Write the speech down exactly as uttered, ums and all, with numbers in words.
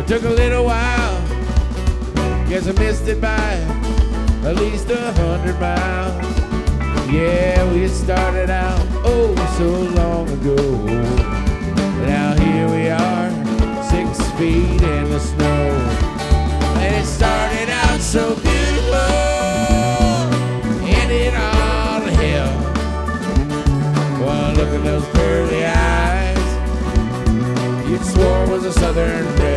Took a little while, guess I missed it by at least a hundred miles. Yeah, we started out oh so long ago. Now here we are, six feet in the snow. And it started out so beautiful, ended all to hell. Well, look at those pearly eyes, you'd swore was a southern belle.